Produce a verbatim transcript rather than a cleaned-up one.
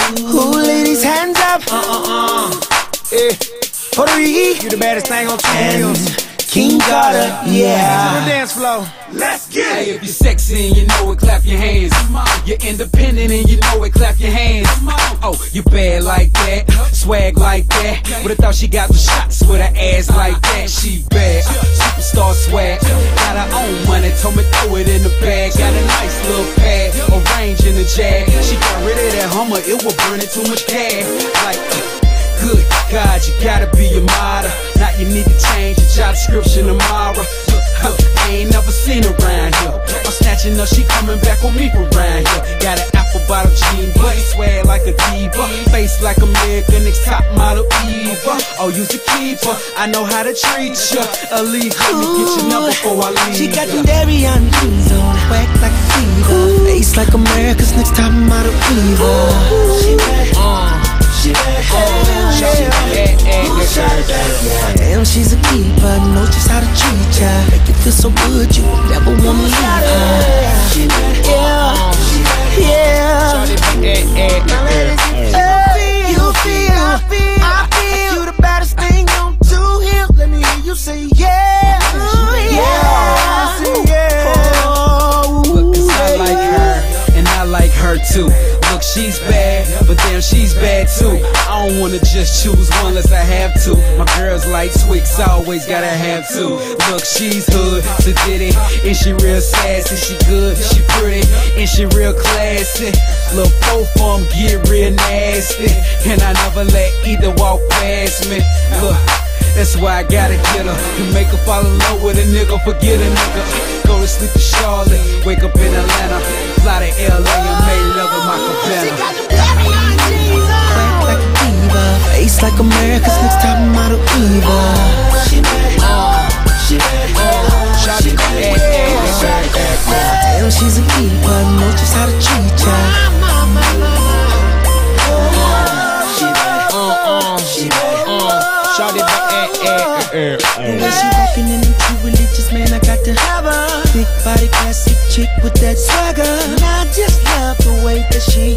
Who ladies hands up? Uh uh uh. Eh, Puerto Rico, You the baddest thing on two wheels. King Carter, yeah. To the dance floor. Let's get Hey, it. if you're sexy and you know it, clap your hands. You're independent and you know it, clap your hands. Oh, you bad like that, swag like that. But I thought she got the shots with her ass like that. She bad, superstar swag. Got her own money, told me throw it in the bag. Got a nice little pad, arranged in the jag. She got rid of that Hummer, it was burning too much cash. Like, good God, you gotta be a model. Now you need to change your job description tomorrow. I ain't never seen her around here. I'm snatching her, she coming back with me from around here. Got an apple bottle jean, body swag like a diva. Face like American Next Top Model Eva. Oh, you's a keeper, I know how to treat ya. Aaliyah, let me get your number before I leave. She got them Darian jeans on, whack like a fever. Face like America's Next Top Model Eva. She bad, she bad, she bad. Damn, she's a keeper, know just how to treat ya. Make you feel so good, you never wanna leave her. She bad, yeah, yeah. Now ladies, you feel, I feel, I feel you the baddest thing on two hills. Let me hear you say yeah, yeah, say yeah. Look, 'cause I like her, and I like her too. Look, she's bad, but damn, she's bad too. I don't wanna just choose one unless I have to. My girl's like Twix, I always gotta have two. Look, she's hood, so did it, and she real sassy. She good, she pretty, and she real classy. Look, both of them get real nasty, and I never let either walk past me. Look, that's why I gotta get her, to make her fall in love with a nigga, forget a nigga. Go to sleep in Charlotte, wake up in Atlanta, fly to L A and make love with my She cabana. got them Darian jeans on, whack like a diva. Face like America's Next Top Model Eva. She bad, she bad, she bad. Damn, she's a keeper, know just how to treat ya. She bad, she bad. Shawty bad, eh, eh, eh. When she walking in them true religious, man, I got to have her. Big body, classic chick with that swagger. And I just love the way that she